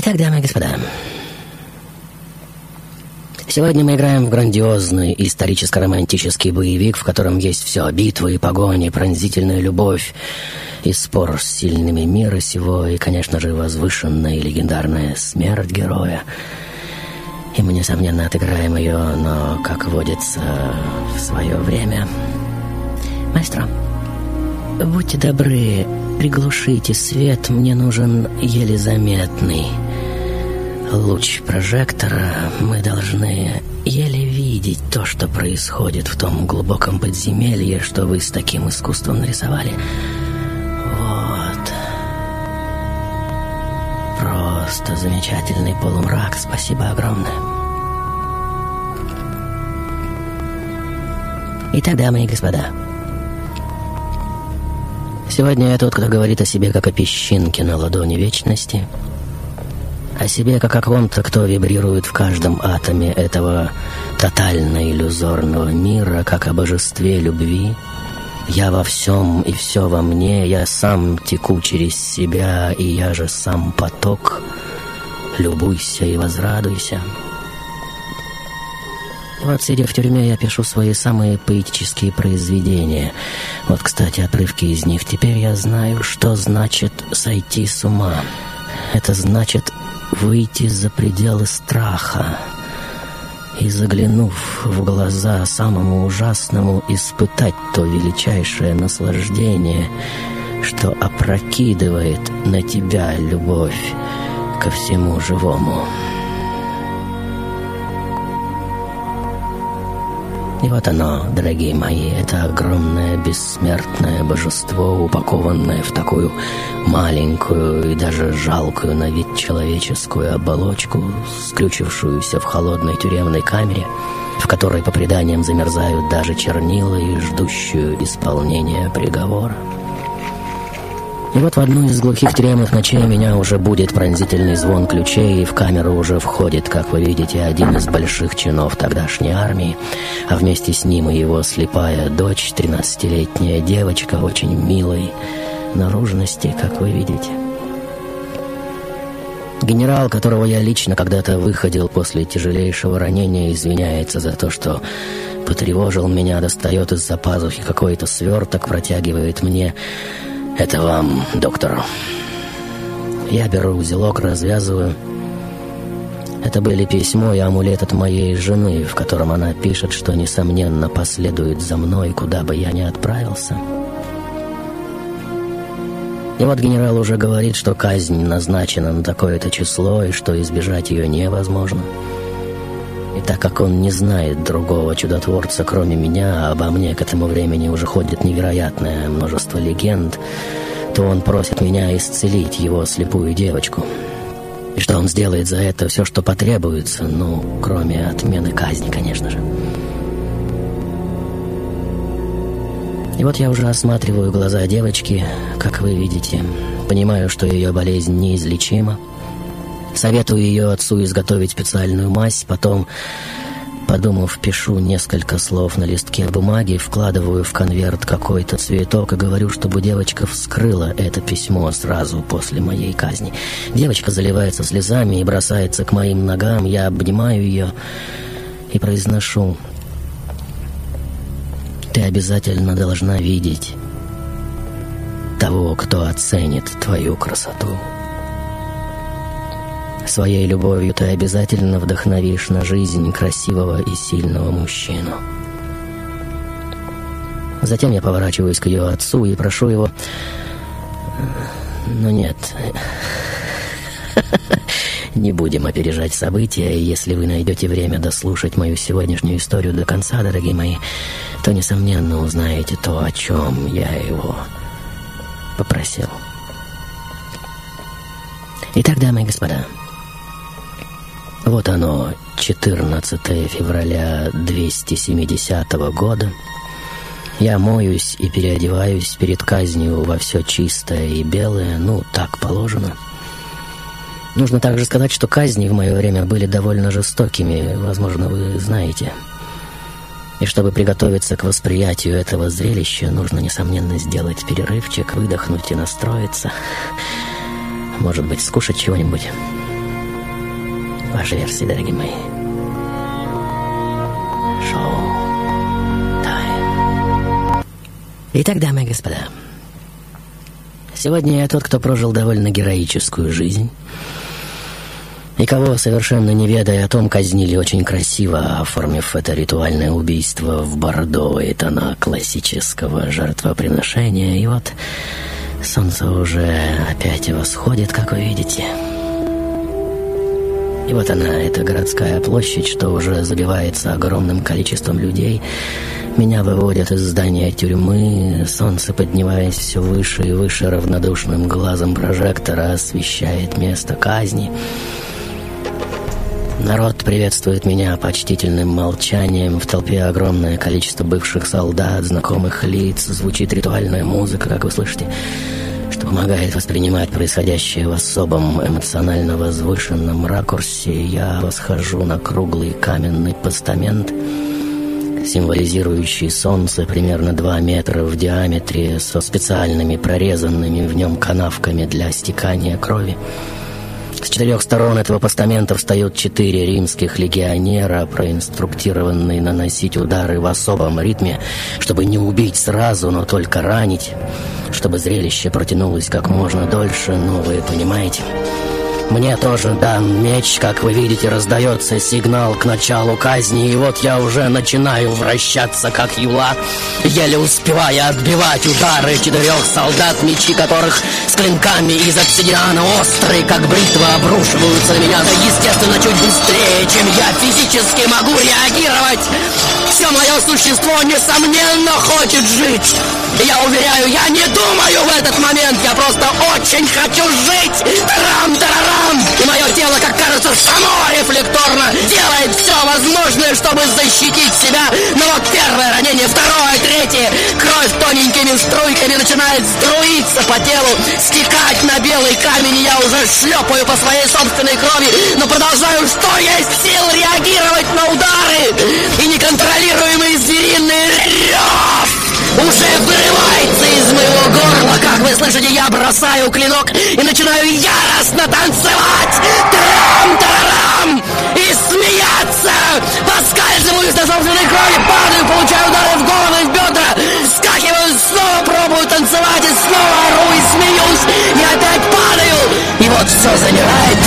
Итак, дамы и господа, сегодня мы играем в грандиозный историческо-романтический боевик, в котором есть все: битвы и погони, пронзительная любовь и спор с сильными мира сего, и, конечно же, возвышенная и легендарная смерть героя. И мы, несомненно, отыграем ее, но, как водится, в свое время. Маэстро, будьте добры, приглушите свет, мне нужен еле заметный луч прожектора. Мы должны еле видеть то, что происходит в том глубоком подземелье, что вы с таким искусством нарисовали. Вот. Просто замечательный полумрак. Спасибо огромное. Итак, дамы и господа, сегодня я тот, кто говорит о себе как о песчинке на ладони вечности, о себе как о ком-то, кто вибрирует в каждом атоме этого тотально-иллюзорного мира, как о божестве любви. Я во всем и все во мне, я сам теку через себя, и я же сам поток. Любуйся и возрадуйся. Вот, сидя в тюрьме, я пишу свои самые поэтические произведения. Вот, кстати, отрывки из них. Теперь я знаю, что значит сойти с ума. Это значит выйти за пределы страха и, заглянув в глаза самому ужасному, испытать то величайшее наслаждение, что опрокидывает на тебя любовь ко всему живому. И вот оно, дорогие мои, это огромное бессмертное божество, упакованное в такую маленькую и даже жалкую на вид человеческую оболочку, скрючившуюся в холодной тюремной камере, в которой, по преданиям, замерзают даже чернила и ждущую исполнения приговора. И вот в одну из глухих тюремных ночей меня уже будет пронзительный звон ключей, и в камеру уже входит, как вы видите, один из больших чинов тогдашней армии, а вместе с ним и его слепая дочь, 13-летняя девочка, очень милой наружности, как вы видите. Генерал, которого я лично когда-то выходил после тяжелейшего ранения, извиняется за то, что потревожил меня, достает из-за пазухи какой-то сверток, протягивает мне. «Это вам, доктор». Я беру узелок, развязываю. Это были письмо и амулет от моей жены, в котором она пишет, что, несомненно, последует за мной, куда бы я ни отправился. И вот генерал уже говорит, что казнь назначена на такое-то число, и что избежать ее невозможно. И так как он не знает другого чудотворца, кроме меня, а обо мне к этому времени уже ходит невероятное множество легенд, то он просит меня исцелить его слепую девочку. И что он сделает за это все, что потребуется, ну, кроме отмены казни, конечно же. И вот я уже осматриваю глаза девочки, как вы видите, понимаю, что ее болезнь неизлечима. Советую ее отцу изготовить специальную мазь, потом, подумав, пишу несколько слов на листке бумаги, вкладываю в конверт какой-то цветок и говорю, чтобы девочка вскрыла это письмо сразу после моей казни. Девочка заливается слезами и бросается к моим ногам, я обнимаю ее и произношу: «Ты обязательно должна видеть того, кто оценит твою красоту. Своей любовью ты обязательно вдохновишь на жизнь красивого и сильного мужчину». Затем я поворачиваюсь к ее отцу и прошу его... Но нет, не будем опережать события, и если вы найдете время дослушать мою сегодняшнюю историю до конца, дорогие мои, то, несомненно, узнаете то, о чем я его попросил. Итак, дамы и господа, вот оно, 14 февраля 270 года. Я моюсь и переодеваюсь перед казнью во все чистое и белое, ну, так положено. Нужно также сказать, что казни в мое время были довольно жестокими, возможно, вы знаете. И чтобы приготовиться к восприятию этого зрелища, нужно, несомненно, сделать перерывчик, выдохнуть и настроиться. Может быть, скушать чего-нибудь. ваши версии, дорогие мои. Шоу-тайм. Итак, дамы и господа, сегодня я тот, кто прожил довольно героическую жизнь, и кого, совершенно не ведая о том, казнили очень красиво, оформив это ритуальное убийство в бордовые тона классического жертвоприношения. И вот солнце уже опять восходит, как вы видите. И вот она, эта городская площадь, что уже забивается огромным количеством людей. Меня выводят из здания тюрьмы. Солнце, поднимаясь все выше и выше, равнодушным глазом прожектора освещает место казни. Народ приветствует меня почтительным молчанием. В толпе огромное количество бывших солдат, знакомых лиц. Звучит ритуальная музыка, как вы слышите, что помогает воспринимать происходящее в особом эмоционально возвышенном ракурсе. Я восхожу на круглый каменный постамент, символизирующий солнце, примерно 2 метра в диаметре, со специальными прорезанными в нем канавками для стекания крови. С 4 сторон этого постамента встают 4 римских легионера, проинструктированные наносить удары в особом ритме, чтобы не убить сразу, но только ранить, чтобы зрелище протянулось как можно дольше. Ну, вы понимаете. Мне тоже дан меч, как вы видите, раздается сигнал к началу казни, и вот я уже начинаю вращаться, как юла, еле успевая отбивать удары 4 солдат, мечи которых с клинками из обсидиана острые, как бритва, обрушиваются на меня, да, естественно, чуть быстрее, чем я физически могу реагировать. Все мое существо, несомненно, хочет жить. Я уверяю, я не думаю в этот момент, я просто очень хочу жить. Тарам-тарарам! И мое тело, как кажется, само рефлекторно делает все возможное, чтобы защитить себя. Но вот первое ранение, второе, третье. Кровь тоненькими струйками начинает струиться по телу, стекать на белый камень. И я уже шлепаю по своей собственной крови, но продолжаю, что есть сил, реагировать на удары. И неконтролируемый звериный рев уже вырывается из моего горла. Как вы слышите, я бросаю клинок и начинаю яростно танцевать. Трам-тарарам! И смеяться! Поскальзываюсь на собственной крови, падаю, получаю удары в голову и в бедра. Вскакиваю, снова пробую танцевать и снова ору и смеюсь. И опять падаю. И вот все замирает.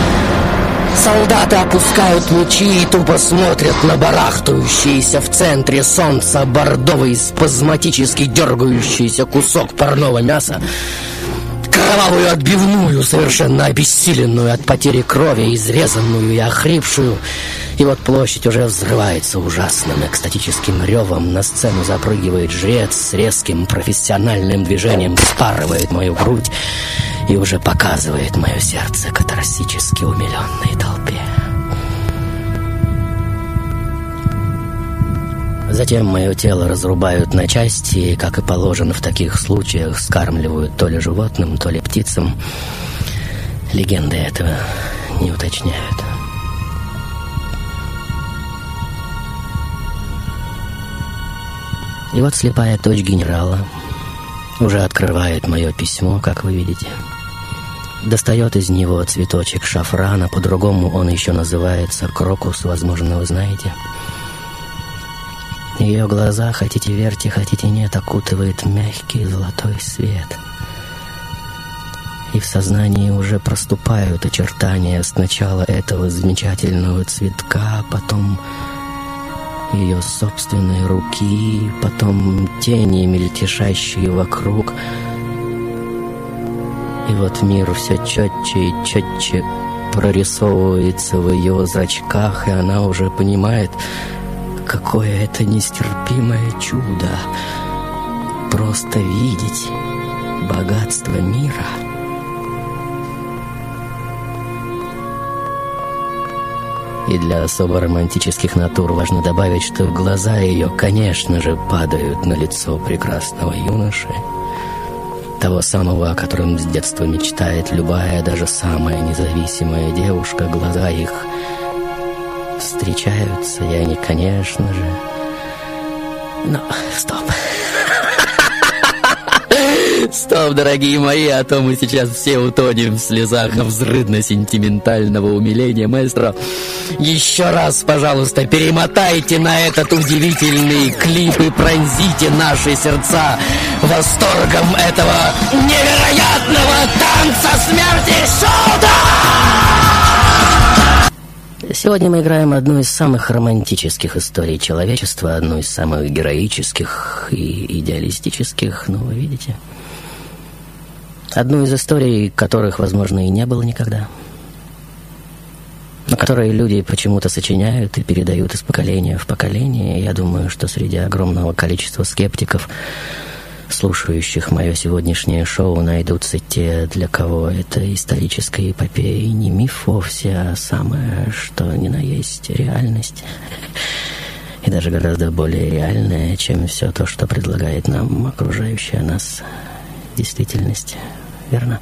Солдаты опускают мечи и тупо смотрят на барахтающийся в центре солнца бордовый спазматически дергающийся кусок парного мяса, кровавую отбивную, совершенно обессиленную от потери крови, изрезанную и охрипшую. И вот площадь уже взрывается ужасным экстатическим ревом. На сцену запрыгивает жрец с резким профессиональным движением, спарывает мою грудь и уже показывает мое сердце катарсически умиленной толпе. Затем мое тело разрубают на части, и, как и положено в таких случаях, скармливают то ли животным, то ли птицам. Легенды этого не уточняют. И вот слепая дочь генерала уже открывает мое письмо, как вы видите. Достает из него цветочек шафрана, по-другому он еще называется крокус, возможно, вы знаете. Ее глаза, хотите верьте, хотите нет, окутывает мягкий золотой свет. И в сознании уже проступают очертания сначала этого замечательного цветка, потом ее собственной руки, потом тени, мельтешащие вокруг. И вот мир все четче и четче прорисовывается в ее зрачках, и она уже понимает, какое это нестерпимое чудо. Просто видеть богатство мира. И для особо романтических натур важно добавить, что глаза ее, конечно же, падают на лицо прекрасного юноши, того самого, о котором с детства мечтает любая, даже самая независимая девушка. Глаза их встречаются, и они, конечно же... Но, стоп. Стоп, дорогие мои, а то мы сейчас все утонем в слезах взрывно-сентиментального умиления. Маэстро, еще раз, пожалуйста, перемотайте на этот удивительный клип и пронзите наши сердца восторгом этого невероятного танца смерти Шоута! Сегодня мы играем одну из самых романтических историй человечества, одну из самых героических и идеалистических, ну, вы видите. Одну из историй, которых, возможно, и не было никогда. Но которые люди почему-то сочиняют и передают из поколения в поколение. Я думаю, что среди огромного количества скептиков, слушающих мое сегодняшнее шоу, найдутся те, для кого это историческая эпопея не миф вовсе, а самое, что ни на есть реальность. И даже гораздо более реальная, чем все то, что предлагает нам окружающая нас действительность. Верно?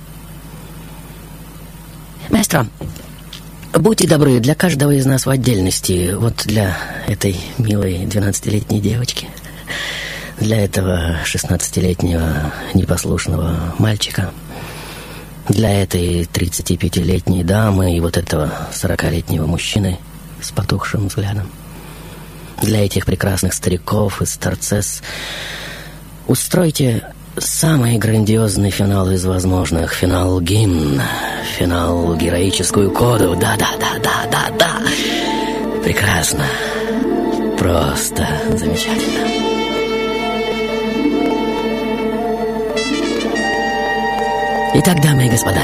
Маэстро, будьте добры, для каждого из нас в отдельности, вот для этой милой 12-летней девочки, для этого 16-летнего непослушного мальчика, для этой 35-летней дамы и вот этого 40-летнего мужчины с потухшим взглядом, для этих прекрасных стариков и старцесс устройте самый грандиозный финал из возможных. Финал-гимн, финал героическую коду. Да. Прекрасно. Просто замечательно. Итак, дамы и господа,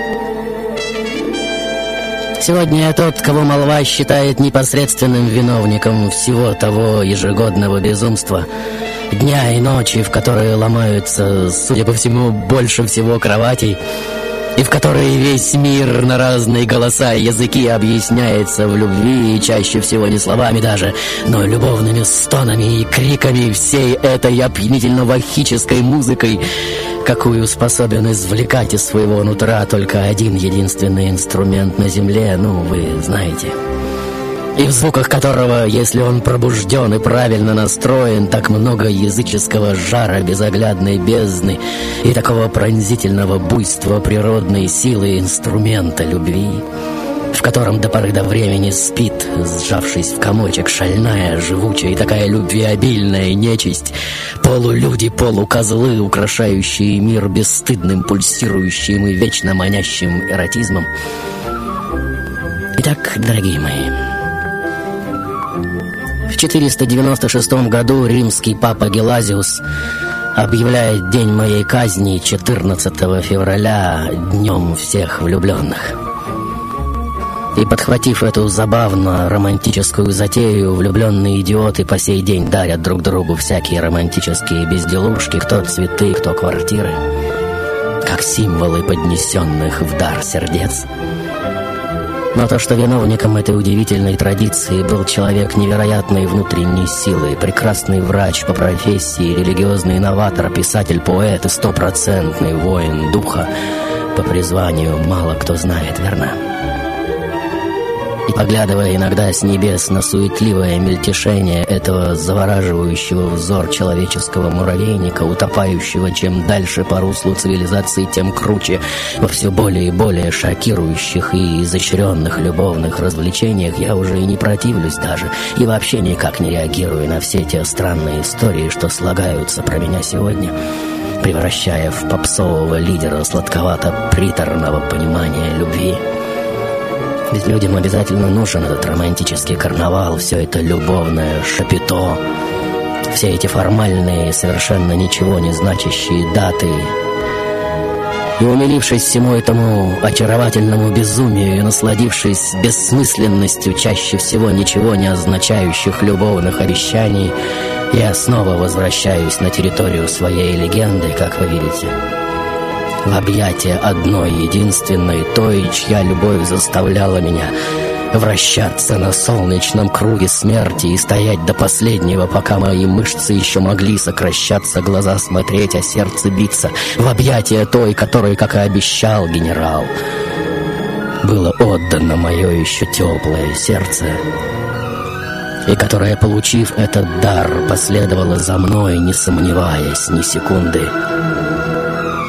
сегодня я тот, кого молва считает непосредственным виновником всего того ежегодного безумства, дня и ночи, в которые ломаются, судя по всему, больше всего кроватей, и в которые весь мир на разные голоса и языки объясняется в любви, и чаще всего не словами даже, но любовными стонами и криками всей этой опьянительно-вахической музыкой, какую способен извлекать из своего нутра только один единственный инструмент на земле, ну, вы знаете, и в звуках которого, если он пробужден и правильно настроен, так много языческого жара безоглядной бездны и такого пронзительного буйства природной силы инструмента любви, в котором до поры до времени спит, сжавшись в комочек, шальная, живучая и такая любвеобильная нечисть, полулюди, полукозлы, украшающие мир бесстыдным, пульсирующим и вечно манящим эротизмом. Итак, дорогие мои, в 496 году римский папа Гелазиус объявляет день моей казни 14 февраля днем всех влюбленных. И, подхватив эту забавно-романтическую затею, влюбленные идиоты по сей день дарят друг другу всякие романтические безделушки, кто цветы, кто квартиры, как символы поднесенных в дар сердец. Но то, что виновником этой удивительной традиции был человек невероятной внутренней силы, прекрасный врач по профессии, религиозный инноватор, писатель, поэт и стопроцентный воин духа по призванию, мало кто знает, верно? И поглядывая иногда с небес на суетливое мельтешение этого завораживающего взор человеческого муравейника, утопающего чем дальше по руслу цивилизации, тем круче, во все более и более шокирующих и изощренных любовных развлечениях, я уже и не противлюсь даже, и вообще никак не реагирую на все те странные истории, что слагаются про меня сегодня, превращая в попсового лидера сладковато-приторного понимания любви. Ведь людям обязательно нужен этот романтический карнавал, все это любовное шапито, все эти формальные, совершенно ничего не значащие даты. И умилившись всему этому очаровательному безумию и насладившись бессмысленностью чаще всего ничего не означающих любовных обещаний, я снова возвращаюсь на территорию своей легенды, как вы видите, в объятия одной единственной, той, чья любовь заставляла меня вращаться на солнечном круге смерти и стоять до последнего, пока мои мышцы еще могли сокращаться, глаза смотреть, а сердце биться, в объятия той, которой, как и обещал генерал, было отдано мое еще теплое сердце, и которая, получив этот дар, последовала за мной, не сомневаясь ни секунды.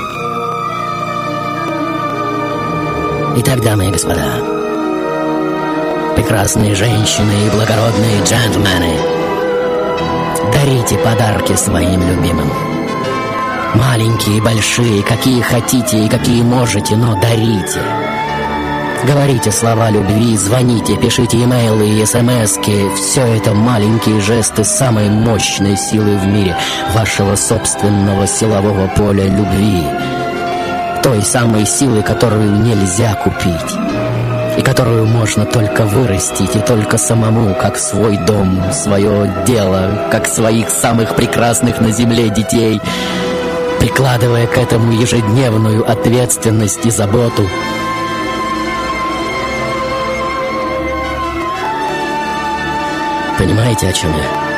Итак, дамы и господа, прекрасные женщины и благородные джентльмены, дарите подарки своим любимым. Маленькие и большие, какие хотите и какие можете, но дарите. Говорите слова любви, звоните, пишите имейлы и смски. Все это маленькие жесты самой мощной силы в мире, вашего собственного силового поля любви. Той самой силы, которую нельзя купить, и которую можно только вырастить, и только самому, как свой дом, свое дело, как своих самых прекрасных на земле детей, прикладывая к этому ежедневную ответственность и заботу. Понимаете, о чем я?